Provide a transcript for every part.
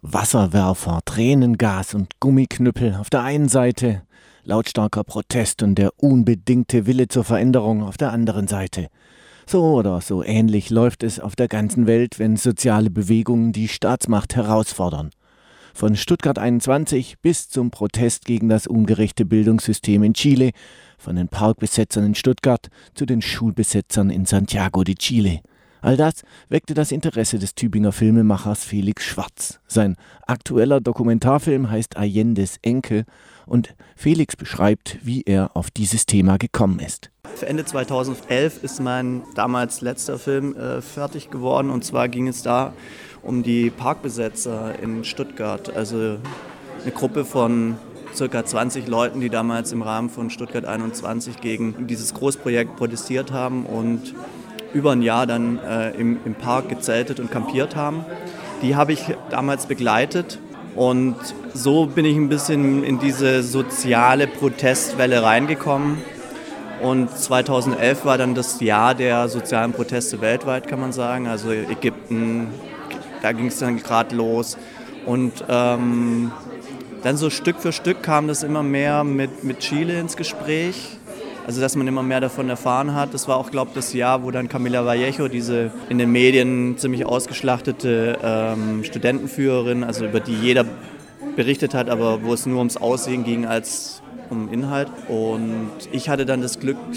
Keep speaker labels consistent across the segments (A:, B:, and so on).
A: Wasserwerfer, Tränengas und Gummiknüppel auf der einen Seite, lautstarker Protest und der unbedingte Wille zur Veränderung auf der anderen Seite. So oder so ähnlich läuft es auf der ganzen Welt, wenn soziale Bewegungen die Staatsmacht herausfordern. Von Stuttgart 21 bis zum Protest gegen das ungerechte Bildungssystem in Chile, von den Parkbesetzern in Stuttgart zu den Schulbesetzern in Santiago de Chile. All das weckte das Interesse des Tübinger Filmemachers Felix Schwarz. Sein aktueller Dokumentarfilm heißt Allendes Enkel und Felix beschreibt, wie er auf dieses Thema gekommen ist.
B: Ende 2011 ist mein damals letzter Film fertig geworden, und zwar ging es da um die Parkbesetzer in Stuttgart, also eine Gruppe von ca. 20 Leuten, die damals im Rahmen von Stuttgart 21 gegen dieses Großprojekt protestiert haben und über ein Jahr dann im Park gezeltet und kampiert haben. Die habe ich damals begleitet und so bin ich ein bisschen in diese soziale Protestwelle reingekommen. Und 2011 war dann das Jahr der sozialen Proteste weltweit, kann man sagen. Also Ägypten, da ging es dann gerade los. Und dann so Stück für Stück kam das immer mehr mit Chile ins Gespräch. Also dass man immer mehr davon erfahren hat. Das war auch, glaube ich, das Jahr, wo dann Camila Vallejo, diese in den Medien ziemlich ausgeschlachtete Studentenführerin, also über die jeder berichtet hat, aber wo es nur ums Aussehen ging als um Inhalt. Und ich hatte dann das Glück,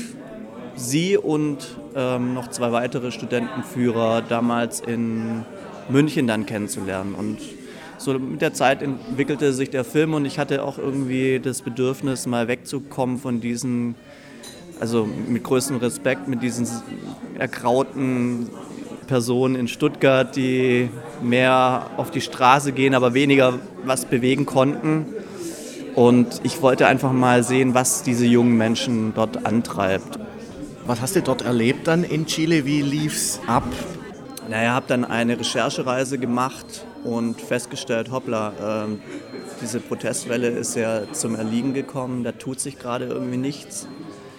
B: sie und noch 2 weitere Studentenführer damals in München dann kennenzulernen. Und so mit der Zeit entwickelte sich der Film und ich hatte auch irgendwie das Bedürfnis, mal wegzukommen von diesen, also mit größtem Respekt, mit diesen ergrauten Personen in Stuttgart, die mehr auf die Straße gehen, aber weniger was bewegen konnten. Und ich wollte einfach mal sehen, was diese jungen Menschen dort antreibt.
A: Was hast du dort erlebt dann in Chile? Wie lief's ab?
B: Naja, habe dann eine Recherchereise gemacht und festgestellt, hoppla, diese Protestwelle ist ja zum Erliegen gekommen, da tut sich gerade irgendwie nichts.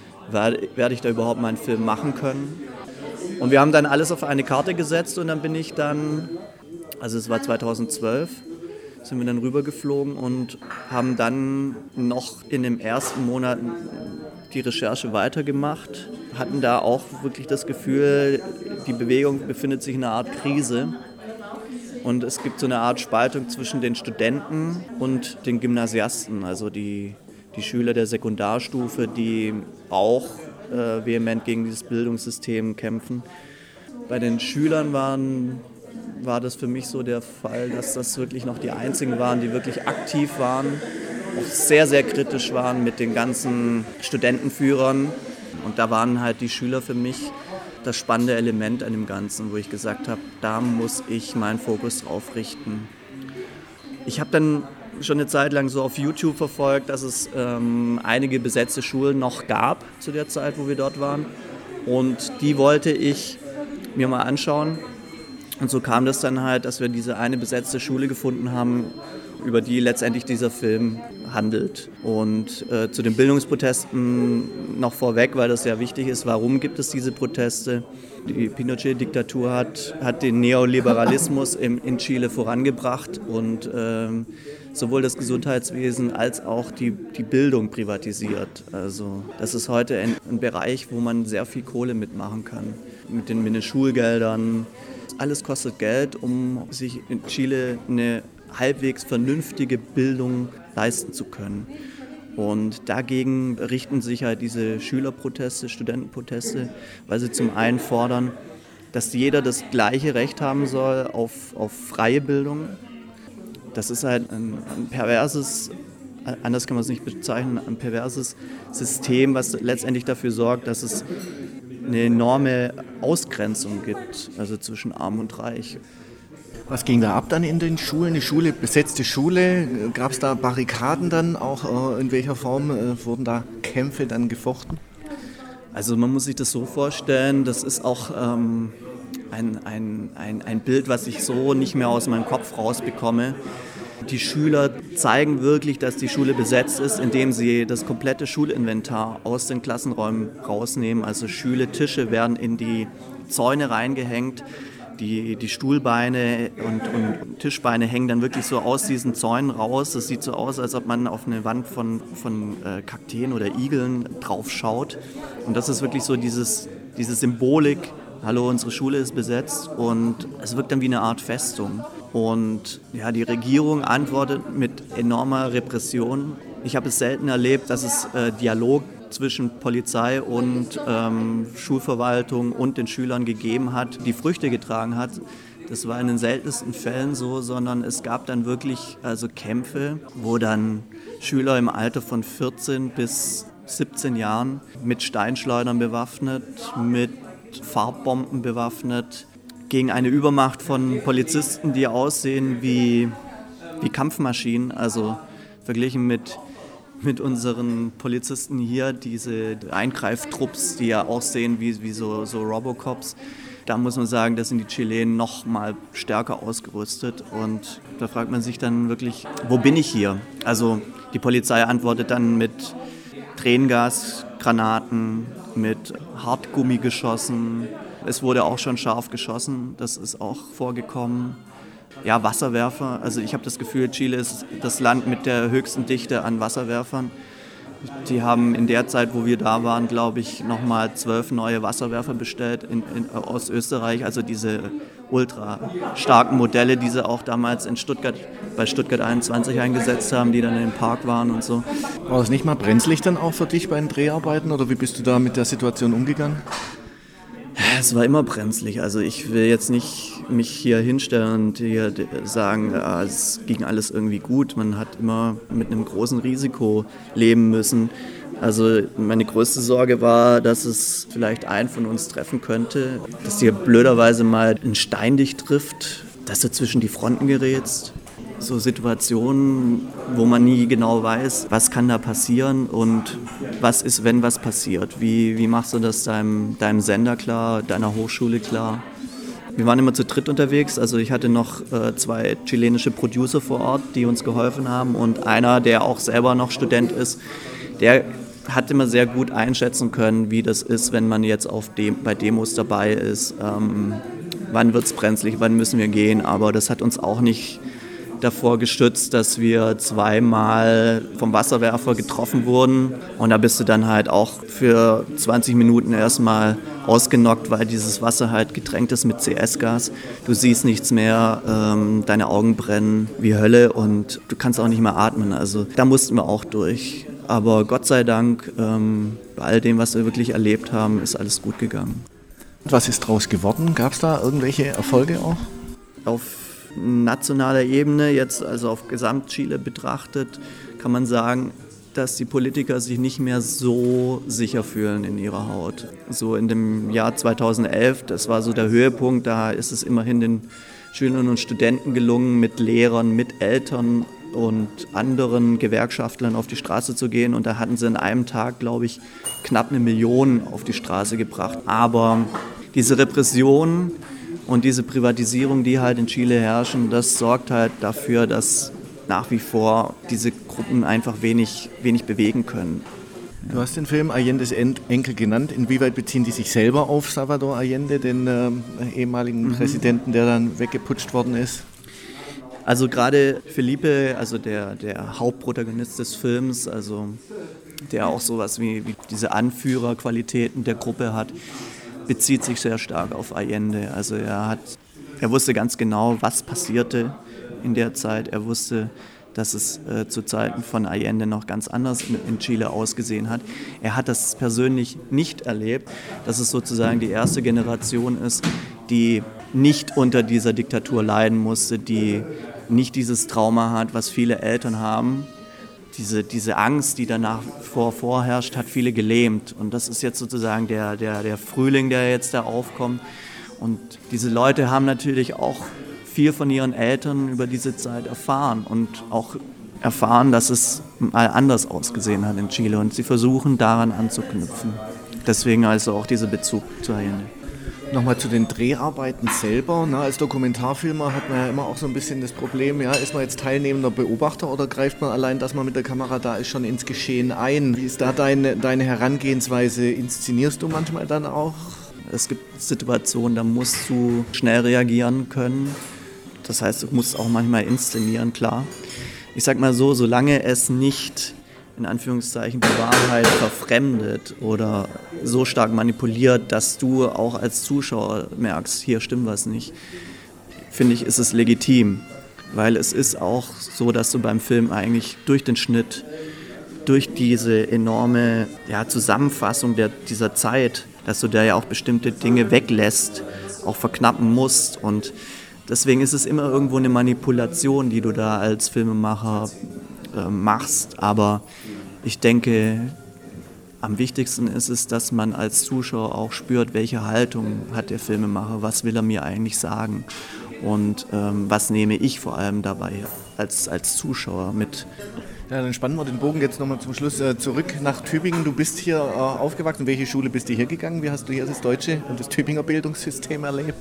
B: Werde ich da überhaupt mal einen Film machen können? Und wir haben dann alles auf eine Karte gesetzt und dann bin ich dann, also es war 2012, sind wir dann rübergeflogen und haben dann noch in den ersten Monaten die Recherche weitergemacht. Hatten da auch wirklich das Gefühl, die Bewegung befindet sich in einer Art Krise. Und es gibt so eine Art Spaltung zwischen den Studenten und den Gymnasiasten, also die Schüler der Sekundarstufe, die auch vehement gegen dieses Bildungssystem kämpfen. Bei den Schülern war das für mich so der Fall, dass das wirklich noch die einzigen waren, die wirklich aktiv waren, auch sehr, sehr kritisch waren mit den ganzen Studentenführern. Und da waren halt die Schüler für mich das spannende Element an dem Ganzen, wo ich gesagt habe, da muss ich meinen Fokus drauf richten. Ich habe dann schon eine Zeit lang so auf YouTube verfolgt, dass es einige besetzte Schulen noch gab zu der Zeit, wo wir dort waren. Und die wollte ich mir mal anschauen. Und so kam das dann halt, dass wir diese eine besetzte Schule gefunden haben, über die letztendlich dieser Film handelt. Und zu den Bildungsprotesten noch vorweg, weil das ja wichtig ist, warum gibt es diese Proteste? Die Pinochet-Diktatur hat den Neoliberalismus in Chile vorangebracht und sowohl das Gesundheitswesen als auch die Bildung privatisiert. Also das ist heute ein Bereich, wo man sehr viel Kohle mitmachen kann. Mit den Schulgeldern. Alles kostet Geld, um sich in Chile eine halbwegs vernünftige Bildung leisten zu können. Und dagegen richten sich halt diese Schülerproteste, Studentenproteste, weil sie zum einen fordern, dass jeder das gleiche Recht haben soll auf freie Bildung. Das ist halt ein perverses, anders kann man es nicht bezeichnen, ein perverses System, was letztendlich dafür sorgt, dass es eine enorme Ausgrenzung gibt, also zwischen Arm und Reich.
A: Was ging da ab dann in den Schulen? Die Schule, besetzte Schule, gab es da Barrikaden dann auch? In welcher Form wurden da Kämpfe dann gefochten?
B: Also man muss sich das so vorstellen, das ist auch ein Bild, was ich so nicht mehr aus meinem Kopf rausbekomme. Die Schüler zeigen wirklich, dass die Schule besetzt ist, indem sie das komplette Schulinventar aus den Klassenräumen rausnehmen. Also Tische werden in die Zäune reingehängt. Die Stuhlbeine und Tischbeine hängen dann wirklich so aus diesen Zäunen raus. Das sieht so aus, als ob man auf eine Wand von Kakteen oder Igeln drauf schaut. Und das ist wirklich so diese Symbolik, hallo, unsere Schule ist besetzt, und es wirkt dann wie eine Art Festung. Und ja, die Regierung antwortet mit enormer Repression. Ich habe es selten erlebt, dass es Dialog zwischen Polizei und Schulverwaltung und den Schülern gegeben hat, die Früchte getragen hat. Das war in den seltensten Fällen so, sondern es gab dann wirklich Kämpfe, wo dann Schüler im Alter von 14 bis 17 Jahren mit Steinschleudern bewaffnet, mit Farbbomben bewaffnet, gegen eine Übermacht von Polizisten, die aussehen wie Kampfmaschinen, also verglichen mit unseren Polizisten hier, diese Eingreiftrupps, die ja aussehen wie so Robocops. Da muss man sagen, da sind die Chilenen noch mal stärker ausgerüstet, und da fragt man sich dann wirklich, wo bin ich hier? Also die Polizei antwortet dann mit Tränengasgranaten, mit Hartgummigeschossen. Es wurde auch schon scharf geschossen, das ist auch vorgekommen. Ja, Wasserwerfer. Also ich habe das Gefühl, Chile ist das Land mit der höchsten Dichte an Wasserwerfern. Die haben in der Zeit, wo wir da waren, glaube ich, nochmal 12 neue Wasserwerfer bestellt aus Österreich. Also diese ultra starken Modelle, die sie auch damals bei Stuttgart 21 eingesetzt haben, die dann in dem Park waren und so.
A: War das nicht mal brenzlig dann auch für dich bei den Dreharbeiten, oder wie bist du da mit der Situation umgegangen?
B: Es war immer brenzlig. Also ich will jetzt nicht mich hier hinstellen und hier sagen, es ging alles irgendwie gut. Man hat immer mit einem großen Risiko leben müssen. Also meine größte Sorge war, dass es vielleicht einen von uns treffen könnte, dass dir blöderweise mal ein Stein dich trifft, dass du zwischen die Fronten gerätst. So Situationen, wo man nie genau weiß, was kann da passieren und was ist, wenn was passiert. Wie machst du das deinem Sender klar, deiner Hochschule klar? Wir waren immer zu dritt unterwegs, also ich hatte noch 2 chilenische Producer vor Ort, die uns geholfen haben, und einer, der auch selber noch Student ist, der hat immer sehr gut einschätzen können, wie das ist, wenn man jetzt bei Demos dabei ist. Wann wird es brenzlig, wann müssen wir gehen, aber das hat uns auch nicht davor gestützt, dass wir 2-mal vom Wasserwerfer getroffen wurden, und da bist du dann halt auch für 20 Minuten erstmal ausgenockt, weil dieses Wasser halt getränkt ist mit CS-Gas. Du siehst nichts mehr, deine Augen brennen wie Hölle und du kannst auch nicht mehr atmen. Also da mussten wir auch durch. Aber Gott sei Dank, bei all dem, was wir wirklich erlebt haben, ist alles gut gegangen.
A: Was ist draus geworden? Gab es da irgendwelche Erfolge auch?
B: Auf nationaler Ebene, jetzt also auf Gesamt-Chile betrachtet, kann man sagen, dass die Politiker sich nicht mehr so sicher fühlen in ihrer Haut. So in dem Jahr 2011, das war so der Höhepunkt, da ist es immerhin den Schülern und Studenten gelungen, mit Lehrern, mit Eltern und anderen Gewerkschaftlern auf die Straße zu gehen, und da hatten sie an einem Tag, glaube ich, knapp 1 Million auf die Straße gebracht. Aber diese Repression und diese Privatisierung, die halt in Chile herrschen, das sorgt halt dafür, dass nach wie vor diese Gruppen einfach wenig bewegen können.
A: Du hast den Film Allendes Enkel genannt. Inwieweit beziehen die sich selber auf Salvador Allende, den ehemaligen Präsidenten, der dann weggeputscht worden ist?
B: Also gerade Felipe, also der Hauptprotagonist des Films, also der auch sowas wie diese Anführerqualitäten der Gruppe hat, bezieht sich sehr stark auf Allende. Also er wusste ganz genau, was passierte in der Zeit. Er wusste, dass es zu Zeiten von Allende noch ganz anders in Chile ausgesehen hat. Er hat das persönlich nicht erlebt, dass es sozusagen die erste Generation ist, die nicht unter dieser Diktatur leiden musste, die nicht dieses Trauma hat, was viele Eltern haben. Diese Angst, die danach vorherrscht, hat viele gelähmt. Und das ist jetzt sozusagen der Frühling, der jetzt da aufkommt. Und diese Leute haben natürlich auch viel von ihren Eltern über diese Zeit erfahren und auch erfahren, dass es mal anders ausgesehen hat in Chile. Und sie versuchen, daran anzuknüpfen. Deswegen also auch dieser Bezug zu Allende.
A: Nochmal zu den Dreharbeiten selber. Als Dokumentarfilmer hat man ja immer auch so ein bisschen das Problem, ist man jetzt teilnehmender Beobachter oder greift man allein, dass man mit der Kamera da ist, schon ins Geschehen ein? Wie ist da deine Herangehensweise? Inszenierst du manchmal dann auch
B: Es gibt Situationen, da musst du schnell reagieren können. Das heißt, du musst auch manchmal inszenieren, klar. Ich sag mal so, solange es nicht in Anführungszeichen die Wahrheit verfremdet oder so stark manipuliert, dass du auch als Zuschauer merkst, hier stimmt was nicht, finde ich, ist es legitim. Weil es ist auch so, dass du beim Film eigentlich durch den Schnitt, durch diese enorme Zusammenfassung dieser Zeit, dass du da ja auch bestimmte Dinge weglässt, auch verknappen musst. Und deswegen ist es immer irgendwo eine Manipulation, die du da als Filmemacher machst. Aber ich denke, am wichtigsten ist es, dass man als Zuschauer auch spürt, welche Haltung hat der Filmemacher, was will er mir eigentlich sagen und was nehme ich vor allem dabei als Zuschauer mit.
A: Ja, dann spannen wir den Bogen jetzt nochmal zum Schluss zurück nach Tübingen. Du bist hier aufgewachsen. Welche Schule bist du hier gegangen? Wie hast du hier das deutsche und das Tübinger Bildungssystem erlebt?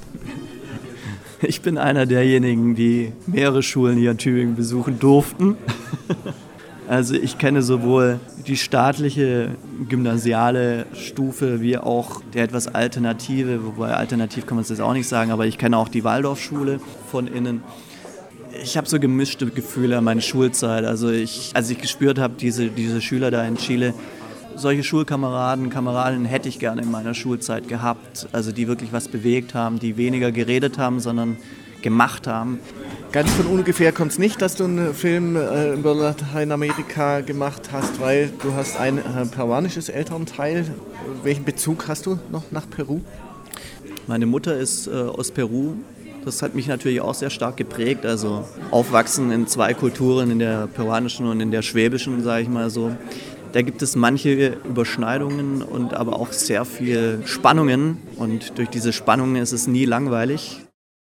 B: Ich bin einer derjenigen, die mehrere Schulen hier in Tübingen besuchen durften. Also ich kenne sowohl die staatliche gymnasiale Stufe wie auch der etwas alternative, wobei alternativ kann man es jetzt auch nicht sagen, aber ich kenne auch die Waldorfschule von innen. Ich habe so gemischte Gefühle an meine Schulzeit. Also als ich gespürt habe, diese Schüler da in Chile, solche Kameradinnen hätte ich gerne in meiner Schulzeit gehabt. Also die wirklich was bewegt haben, die weniger geredet haben, sondern gemacht haben.
A: Ganz von ungefähr kommt es nicht, dass du einen Film über Lateinamerika gemacht hast, weil du hast ein peruanisches Elternteil. Welchen Bezug hast du noch nach Peru?
B: Meine Mutter ist aus Peru. Das hat mich natürlich auch sehr stark geprägt. Also aufwachsen in zwei Kulturen, in der peruanischen und in der schwäbischen, sage ich mal so. Da gibt es manche Überschneidungen und aber auch sehr viel Spannungen. Und durch diese Spannungen ist es nie langweilig.